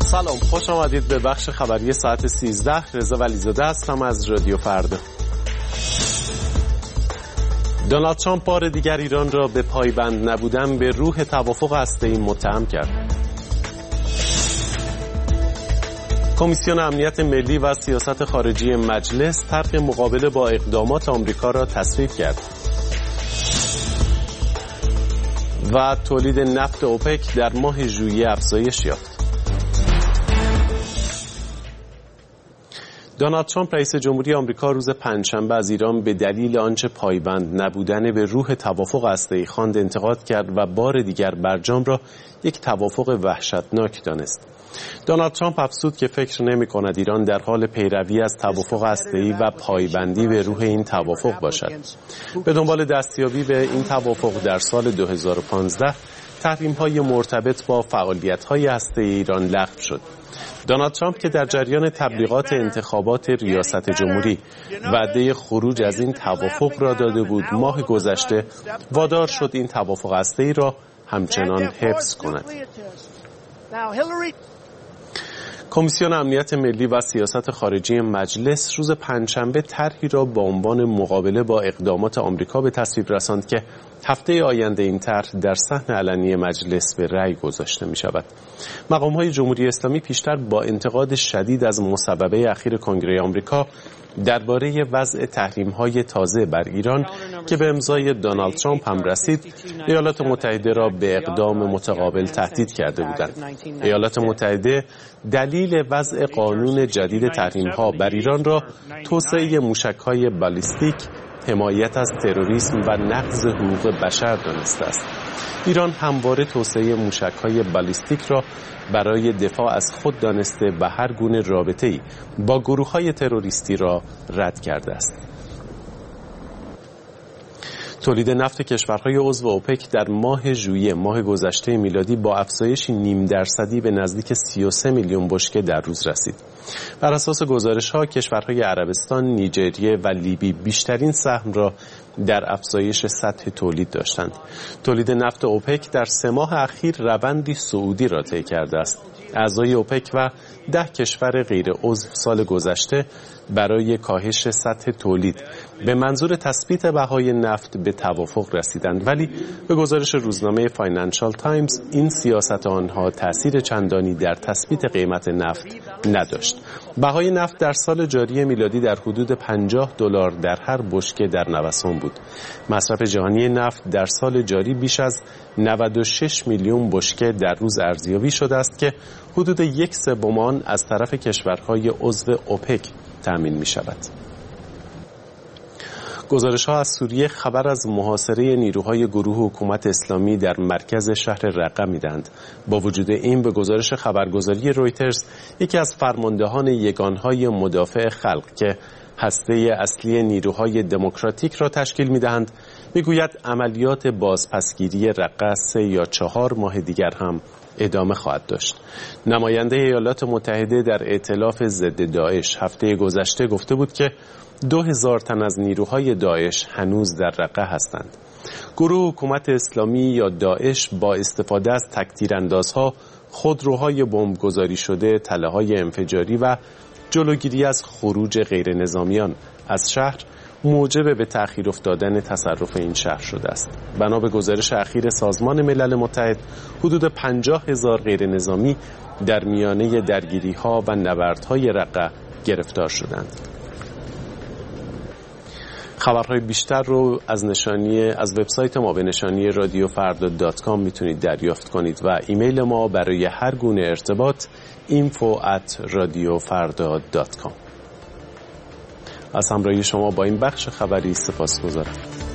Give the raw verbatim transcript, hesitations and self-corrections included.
سلام، خوش آمدید به بخش خبری ساعت سیزده. رضا ولیزاده هستم از رادیو فردا. دونالد ترامپ بار دیگر ایران را به پایبند نبودن به روح توافق هسته‌ای متهم کرد. کمیسیون امنیت ملی و سیاست خارجی مجلس طرح مقابله با اقدامات آمریکا را تصویب کرد. و تولید نفت اوپک در ماه ژوئیه افزایش یافت. دونالد ترامپ رئیس جمهوری آمریکا روز پنجشنبه از ایران به دلیل آنچه پایبند نبودن به روح توافق هسته‌ای خواند انتقاد کرد و بار دیگر برجام را یک توافق وحشتناک دانست. دونالد ترامپ افزود که فکر نمی‌کند ایران در حال پیروی از توافق هسته‌ای و پایبندی به روح این توافق باشد. به دنبال دستیابی به این توافق در سال دو هزار و پانزده تحریم‌های مرتبط با فعالیت‌های هسته‌ای ایران لغو شد. دونالد ترامپ که در جریان تبلیغات انتخابات ریاست جمهوری وعده خروج از این توافق را داده بود، ماه گذشته وادار شد این توافق هسته‌ای را همچنان حفظ کند. کمیسیون امنیت ملی و سیاست خارجی مجلس روز پنجشنبه طرحی را با عنوان مقابله با اقدامات آمریکا به تصویب رساند که هفته آینده این طرح در صحن علنی مجلس به رأی گذاشته می شود. مقام‌های جمهوری اسلامی پیشتر با انتقاد شدید از مصوبه اخیر کنگره آمریکا درباره وضع تحریم‌های تازه بر ایران که به امضای دونالد ترامپ هم رسید، ایالات متحده را به اقدام متقابل تهدید کرده بودند. ایالات متحده دلیل وضع قانون جدید تحریم‌ها بر ایران را توسعه موشک‌های بالیستیک، حمایت از تروریسم و نقض حقوق بشر دانسته است. ایران همواره توسعه موشک‌های بالیستیک را برای دفاع از خود دانسته و هر گونه رابطه‌ای با گروه‌های تروریستی را رد کرده است. تولید نفت کشورهای عضو اوپک در ماه ژوئیه ماه گذشته میلادی با افزایشی نیم درصدی به نزدیک سی و سه میلیون بشکه در روز رسید. بر اساس گزارش‌ها کشورهای عربستان، نیجریه و لیبی بیشترین سهم را در افزایش سطح تولید داشتند. تولید نفت اوپک در سه ماه اخیر روندی صعودی را طی کرده است. اعضای اوپک و ده کشور غیر عضو سال گذشته برای کاهش سطح تولید به منظور تثبیت بهای نفت به توافق رسیدند، ولی به گزارش روزنامه فاینانشال تایمز این سیاست آنها تأثیر چندانی در تثبیت قیمت نفت نداشت. بهای نفت در سال جاری میلادی در حدود پنجاه دلار در هر بشکه در نوسان بود. مصرف جهانی نفت در سال جاری بیش از نود و شش میلیون بشکه در روز ارزیابی شده است که حدود یک سوم آن از طرف کشورهای عضو اوپک تامین می شود. گزارش‌ها از سوریه خبر از محاصره نیروهای گروه حکومت اسلامی در مرکز شهر رقه می‌دهند. با وجود این به گزارش خبرگزاری رویترز یکی از فرماندهان یگانهای مدافع خلق که هسته اصلی نیروهای دموکراتیک را تشکیل می‌دهند می‌گوید عملیات بازپسگیری رقه سه یا چهار ماه دیگر هم ادامه خواهد داشت. نماینده ایالات متحده در ائتلاف ضد داعش هفته گذشته گفته بود که دو هزار تن از نیروهای داعش هنوز در رقه هستند. گروه حکومت اسلامی یا داعش با استفاده از تک‌تیراندازها، خودروهای بمبگذاری شده، تله‌های انفجاری و جلوگیری از خروج غیر نظامیان از شهر موجب به تأخیر افتادن تصرف این شهر شده است. بنا به گزارش اخیر سازمان ملل متحد حدود پنجاه هزار غیر نظامی در میانه درگیری‌ها و نبردهای رقه گرفتار شدند. خبرهای بیشتر رو از نشانی از وبسایت ما به نشانی رادیو فردا دات کام میتونید دریافت کنید و ایمیل ما برای هر گونه ارتباط اینفو ات رادیو فردا دات کام. از همراهی شما با این بخش خبری سپاسگزارم.